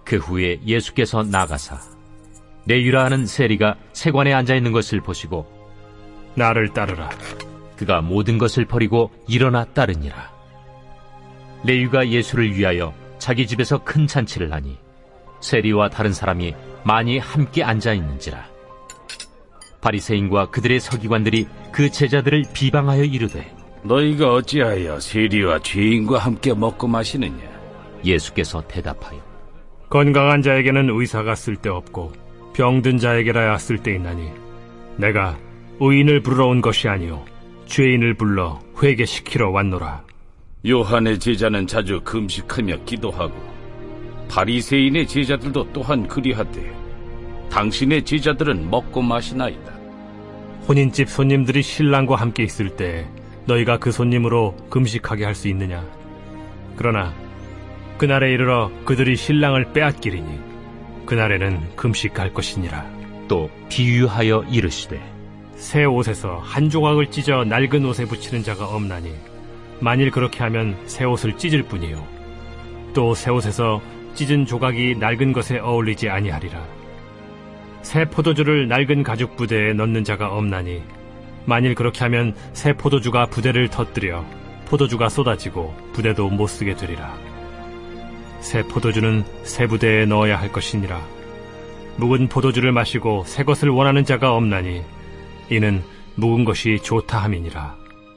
그 후에 예수께서 나가사 레위라 하는 세리가 세관에 앉아있는 것을 보시고 나를 따르라. 그가 모든 것을 버리고 일어나 따르니라. 레위가 예수를 위하여 자기 집에서 큰 잔치를 하니 세리와 다른 사람이 많이 함께 앉아있는지라. 바리새인과 그들의 서기관들이 그 제자들을 비방하여 이르되 너희가 어찌하여 세리와 죄인과 함께 먹고 마시느냐? 예수께서 대답하여 건강한 자에게는 의사가 쓸데없고 병든 자에게라야 쓸데있나니 내가 의인을 부르러 온 것이 아니요 죄인을 불러 회개시키러 왔노라. 요한의 제자는 자주 금식하며 기도하고 바리새인의 제자들도 또한 그리하되 당신의 제자들은 먹고 마시나이다. 혼인집 손님들이 신랑과 함께 있을 때 너희가 그 손님으로 금식하게 할 수 있느냐? 그러나 그날에 이르러 그들이 신랑을 빼앗기리니 그날에는 금식할 것이니라. 또 비유하여 이르시되 새 옷에서 한 조각을 찢어 낡은 옷에 붙이는 자가 없나니 만일 그렇게 하면 새 옷을 찢을 뿐이요 또 새 옷에서 찢은 조각이 낡은 것에 어울리지 아니하리라. 새 포도주를 낡은 가죽 부대에 넣는 자가 없나니 만일 그렇게 하면 새 포도주가 부대를 터뜨려 포도주가 쏟아지고 부대도 못 쓰게 되리라. 새 포도주는 새 부대에 넣어야 할 것이니라. 묵은 포도주를 마시고 새 것을 원하는 자가 없나니 이는 묵은 것이 좋다 함이니라.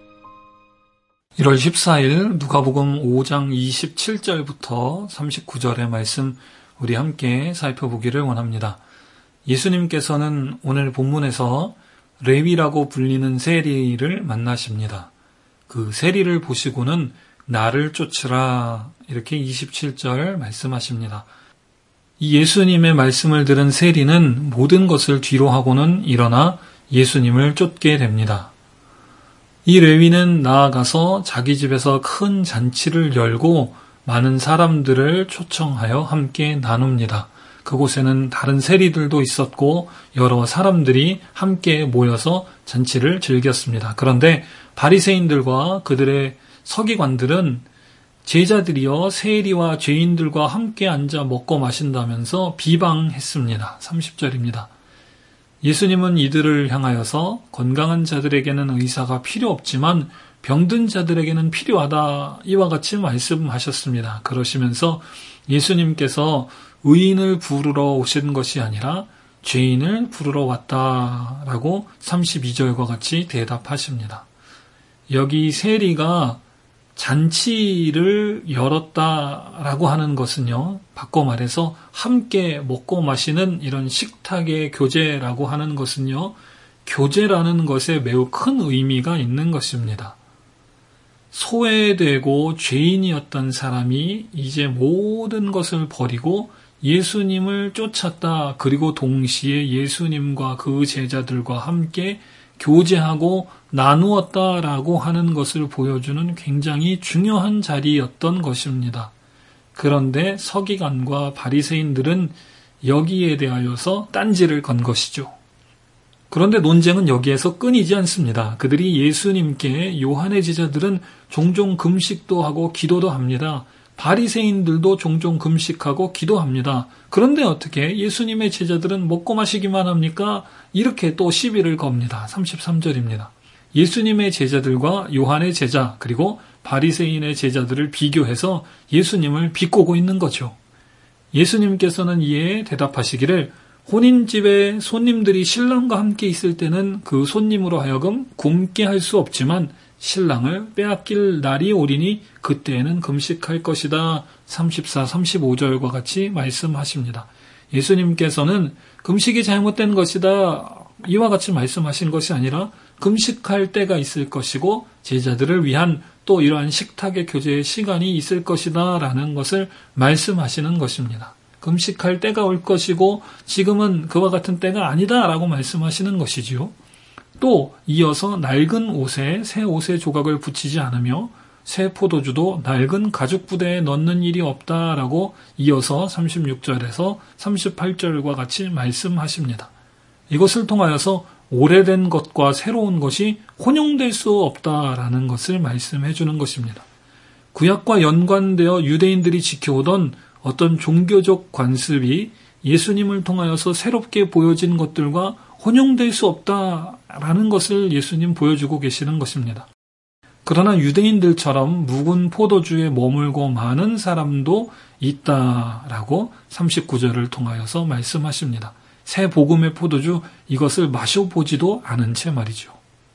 1월 14일 누가복음 5장 27절부터 39절의 말씀 우리 함께 살펴보기를 원합니다. 예수님께서는 오늘 본문에서 레위라고 불리는 세리를 만나십니다. 그 세리를 보시고는 나를 쫓으라 이렇게 27절 말씀하십니다. 이 예수님의 말씀을 들은 세리는 모든 것을 뒤로 하고는 일어나 예수님을 쫓게 됩니다. 이 레위는 나아가서 자기 집에서 큰 잔치를 열고 많은 사람들을 초청하여 함께 나눕니다. 그곳에는 다른 세리들도 있었고 여러 사람들이 함께 모여서 잔치를 즐겼습니다. 그런데 바리새인들과 그들의 서기관들은 제자들이여 세리와 죄인들과 함께 앉아 먹고 마신다면서 비방했습니다. 30절입니다. 예수님은 이들을 향하여서 건강한 자들에게는 의사가 필요 없지만 병든 자들에게는 필요하다 이와 같이 말씀하셨습니다. 그러시면서 예수님께서 의인을 부르러 오신 것이 아니라 죄인을 부르러 왔다라고 32절과 같이 대답하십니다. 여기 세리가 잔치를 열었다라고 하는 것은요, 바꿔 말해서 함께 먹고 마시는 이런 식탁의 교제라고 하는 것은요, 교제라는 것에 매우 큰 의미가 있는 것입니다. 소외되고 죄인이었던 사람이 이제 모든 것을 버리고 예수님을 쫓았다. 그리고 동시에 예수님과 그 제자들과 함께 교제하고 나누었다라고 하는 것을 보여주는 굉장히 중요한 자리였던 것입니다. 그런데 서기관과 바리새인들은 여기에 대하여서 딴지를 건 것이죠. 그런데 논쟁은 여기에서 끊이지 않습니다. 그들이 예수님께 요한의 제자들은 종종 금식도 하고 기도도 합니다. 바리새인들도 종종 금식하고 기도합니다. 그런데 어떻게 예수님의 제자들은 먹고 마시기만 합니까? 이렇게 또 시비를 겁니다. 33절입니다. 예수님의 제자들과 요한의 제자 그리고 바리새인의 제자들을 비교해서 예수님을 비꼬고 있는 거죠. 예수님께서는 이에 대답하시기를 혼인집에 손님들이 신랑과 함께 있을 때는 그 손님으로 하여금 굶게 할 수 없지만 신랑을 빼앗길 날이 오리니 그때에는 금식할 것이다. 34, 35절과 같이 말씀하십니다. 예수님께서는 금식이 잘못된 것이다. 이와 같이 말씀하신 것이 아니라 금식할 때가 있을 것이고 제자들을 위한 또 이러한 식탁의 교제의 시간이 있을 것이다 라는 것을 말씀하시는 것입니다. 금식할 때가 올 것이고 지금은 그와 같은 때가 아니다 라고 말씀하시는 것이지요. 또 이어서 낡은 옷에 새 옷의 조각을 붙이지 않으며 새 포도주도 낡은 가죽 부대에 넣는 일이 없다라고 이어서 36절에서 38절과 같이 말씀하십니다. 이것을 통하여서 오래된 것과 새로운 것이 혼용될 수 없다라는 것을 말씀해 주는 것입니다. 구약과 연관되어 유대인들이 지켜오던 어떤 종교적 관습이 예수님을 통하여서 새롭게 보여진 것들과 혼용될 수 없다라는 것을 예수님 보여주고 계시는 것입니다. 그러나 유대인들처럼 묵은 포도주에 머물고 마는 사람도 있다라고 39절을 통하여서 말씀하십니다. 새 복음의 포도주 이것을 마셔보지도 않은 채 말이죠.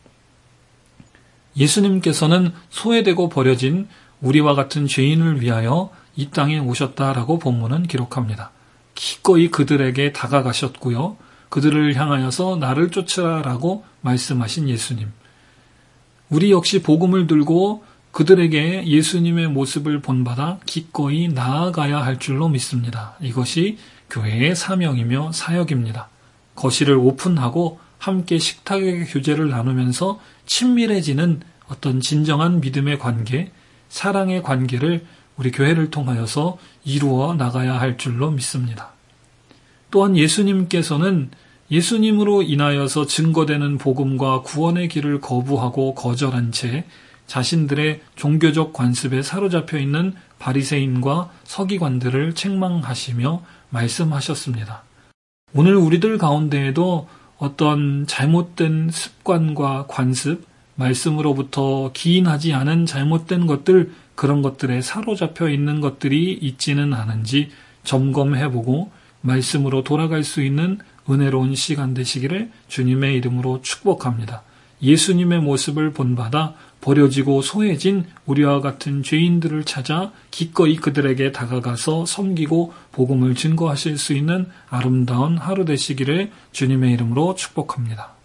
예수님께서는 소외되고 버려진 우리와 같은 죄인을 위하여 이 땅에 오셨다라고 본문은 기록합니다. 기꺼이 그들에게 다가가셨고요. 그들을 향하여서 나를 쫓으라라고 말씀하신 예수님. 우리 역시 복음을 들고 그들에게 예수님의 모습을 본받아 기꺼이 나아가야 할 줄로 믿습니다. 이것이 교회의 사명이며 사역입니다. 거실을 오픈하고 함께 식탁의 교제를 나누면서 친밀해지는 어떤 진정한 믿음의 관계, 사랑의 관계를 우리 교회를 통하여서 이루어 나가야 할 줄로 믿습니다. 또한 예수님께서는 예수님으로 인하여서 증거되는 복음과 구원의 길을 거부하고 거절한 채 자신들의 종교적 관습에 사로잡혀 있는 바리새인과 서기관들을 책망하시며 말씀하셨습니다. 오늘 우리들 가운데에도 어떤 잘못된 습관과 관습, 말씀으로부터 기인하지 않은 잘못된 것들, 그런 것들에 사로잡혀 있는 것들이 있지는 않은지 점검해보고 말씀으로 돌아갈 수 있는 은혜로운 시간 되시기를 주님의 이름으로 축복합니다. 예수님의 모습을 본받아 버려지고 소외진 우리와 같은 죄인들을 찾아 기꺼이 그들에게 다가가서 섬기고 복음을 증거하실 수 있는 아름다운 하루 되시기를 주님의 이름으로 축복합니다.